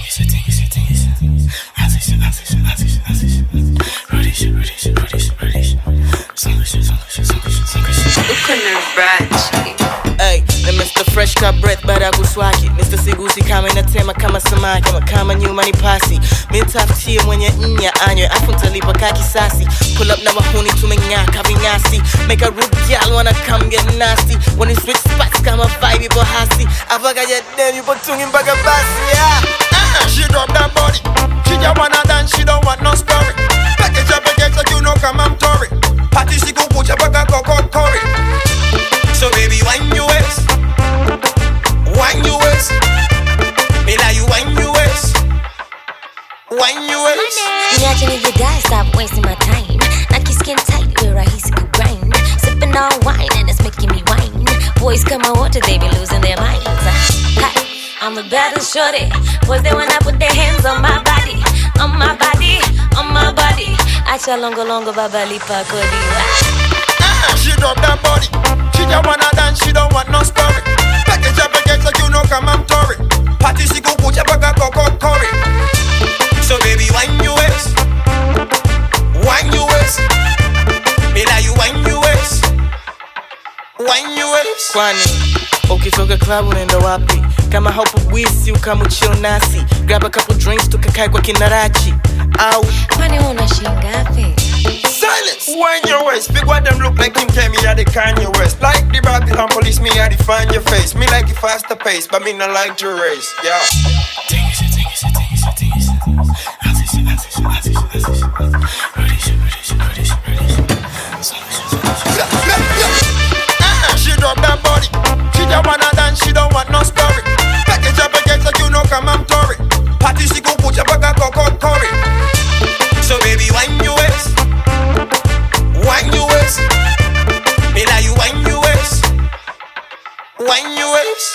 Hey, na Mr. Fresh cut breath baada kuswaki. Mr. Sigusi kama inatema kama samaki kama nyuma ni pasi. Mitafutie mwenye anywe afu ntalipa kisasi. Pull up na wahuni tumeng'aka vinyasi. Make a rude gal wanna come get nasty. When it's switch spots kama vibe ipo hasi. Avaga ya dem yupo tungi mpaka basi, yeah. She drop that body. She just wanna dance, she don't want no story. Package up against like you know come I'm Tory. Party she go put your back go curry. So baby wine your waist. Wine your waist. Me like you wine your waist. Wine your waist. Niache nijidai, stop wasting my time. Nike skin tight, we're rahisi ku grind. Sipping on wine and it's making me whine. Boys come on water, they be losing their minds. Hi, I'm the baddest shorty. Boys they wanna put their hands on my body, on my body, on my body. Acha longo baba lipa kodi. She drop that body. She just wanna dance, she don't want no story. Package up against like you know come I'm Tory. Party she go put your back go curry. So baby wine your waist. Wine your waist. Me like you wine your waist. Wine your waist. Kwani ukitoka club unaenda wapi? Kama haupo wisi kama chill nasi. Grab a couple drinks tukakae kwa kinarachi. Au Kwani una shingapi? Silence. Wine your waist. Big what them look like Kim K, me at the Kanye West. Like the Babylon police, me I define your face. Me like it faster pace, but me not like to race. Yeah. She drop that body. She just wanna dance, she don't want no story. Package up against like you know come I'm Tory. Party she go put your back go curry. So baby wine your waist. Wine your waist. Me like you wine your waist. Wine your waist.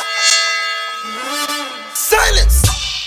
Silence.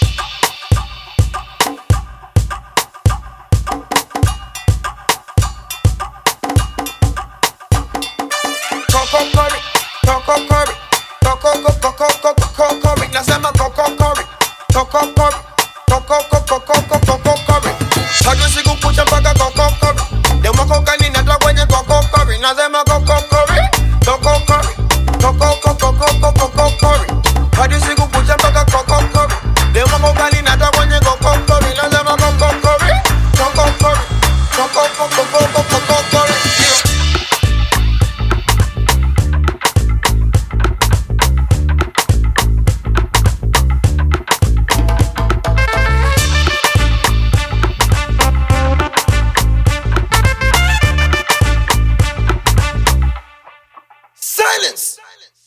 Coco curry, coco curry, coco curry. Now say my coco curry, coco curry, coco curry. How do you go put your back coco curry? They want coca in the dog when you coco curry. Now say my coco curry, coco curry, coco curry. How do you go put your back coco curry? They want coca in the dog when you coco curry. Now say my coco curry, coco curry, coco curry. Silence.